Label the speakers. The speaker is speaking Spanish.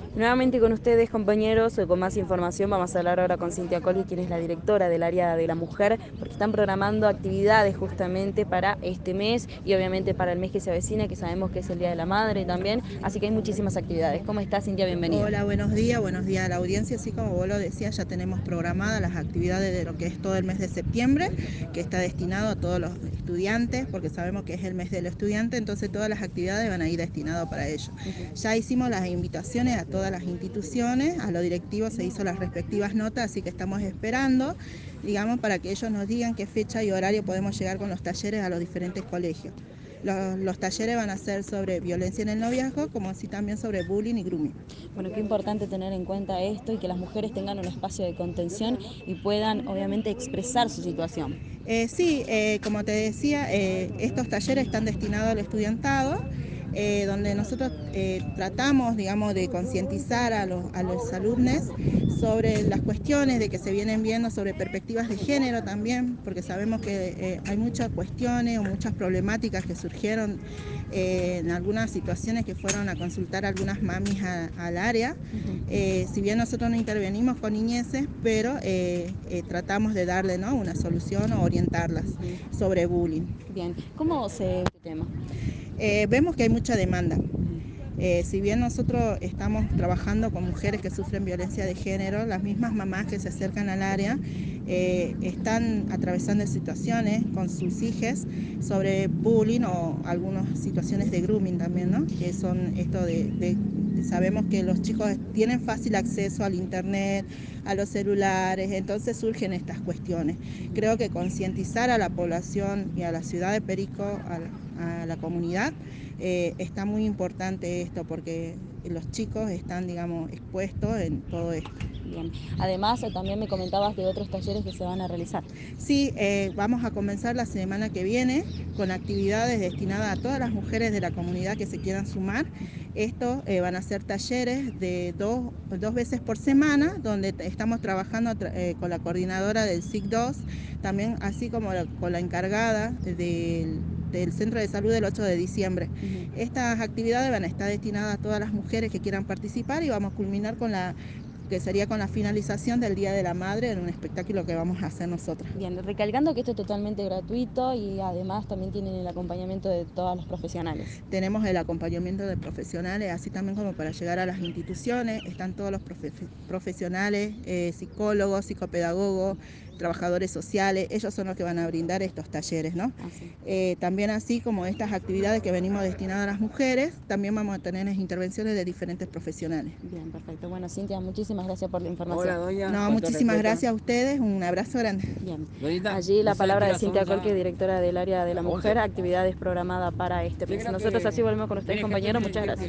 Speaker 1: Nuevamente con ustedes, compañeros, con más información vamos a hablar ahora con Cintia Colli, quien es la directora del área de la mujer, porque están programando actividades justamente para este mes y obviamente para el mes que se avecina, que sabemos que es el Día de la Madre también, así que hay muchísimas actividades. ¿Cómo está, Cintia? Bienvenida.
Speaker 2: Hola, buenos días a la audiencia. Así como vos lo decías, ya tenemos programadas las actividades de lo que es todo el mes de septiembre, que está destinado a todos los estudiantes, porque sabemos que es el mes del estudiante, entonces todas las actividades van a ir destinadas para ello. Ya hicimos las invitaciones a todas las instituciones, a los directivos se hizo las respectivas notas, así que estamos esperando, digamos, para que ellos nos digan qué fecha y horario podemos llegar con los talleres a los diferentes colegios. Los talleres van a ser sobre violencia en el noviazgo, como así también sobre bullying y grooming.
Speaker 1: Bueno, qué importante tener en cuenta esto y que las mujeres tengan un espacio de contención y puedan, obviamente, expresar su situación.
Speaker 2: Sí, como te decía, estos talleres están destinados al estudiantado, donde nosotros tratamos, digamos, de concientizar a los alumnos sobre las cuestiones de que se vienen viendo sobre perspectivas de género también, porque sabemos que hay muchas cuestiones o muchas problemáticas que surgieron en algunas situaciones que fueron a consultar algunas mamis al área. Si bien nosotros no intervenimos con niñeces, pero tratamos de darle, ¿no?, una solución o orientarlas sobre bullying.
Speaker 1: Bien, ¿cómo se ve este tema?
Speaker 2: Vemos que hay mucha demanda. Si bien nosotros estamos trabajando con mujeres que sufren violencia de género, las mismas mamás que se acercan al área están atravesando situaciones con sus hijas sobre bullying o algunas situaciones de grooming también, ¿no? Que son esto sabemos que los chicos tienen fácil acceso al internet, a los celulares, entonces surgen estas cuestiones. Creo que concientizar a la población y a la ciudad de Perico, a la comunidad, está muy importante esto porque los chicos están, digamos, expuestos en todo esto.
Speaker 1: Bien. Además, también me comentabas de otros talleres que se van a realizar.
Speaker 2: Sí, vamos a comenzar la semana que viene con actividades destinadas a todas las mujeres de la comunidad que se quieran sumar. Estos van a ser talleres de dos veces por semana, donde estamos trabajando con la coordinadora del SIC2, también así como con la encargada del Centro de Salud del 8 de diciembre. Estas actividades van a estar destinadas a todas las mujeres que quieran participar y vamos a culminar con que sería con la finalización del Día de la Madre en un espectáculo que vamos a hacer nosotras.
Speaker 1: Bien, recalcando que esto es totalmente gratuito y además también tienen el acompañamiento de todos los profesionales.
Speaker 2: Tenemos el acompañamiento de profesionales, así también como para llegar a las instituciones, están todos los profesionales, psicólogos, psicopedagogos, trabajadores sociales, ellos son los que van a brindar estos talleres, ¿no? También así como estas actividades que venimos destinadas a las mujeres, también vamos a tener intervenciones de diferentes profesionales.
Speaker 1: Bien, perfecto. Bueno, Cintia, muchísimas gracias por la información.
Speaker 3: Hola, doña.
Speaker 2: No, muchísimas gracias a ustedes, un abrazo grande.
Speaker 1: Bien.
Speaker 3: Doñita,
Speaker 1: Allí la
Speaker 3: ¿no sabe
Speaker 1: palabra
Speaker 3: qué
Speaker 1: de
Speaker 3: horas son
Speaker 1: Cintia
Speaker 3: ya?
Speaker 1: Colque, directora del área de la mujer,
Speaker 3: 11.
Speaker 1: actividades programadas para este
Speaker 3: Sí,
Speaker 1: mes.
Speaker 3: creo
Speaker 1: Nosotros así
Speaker 3: que
Speaker 1: volvemos con ustedes,
Speaker 3: tiene gente
Speaker 1: compañeros. Muchas gracias.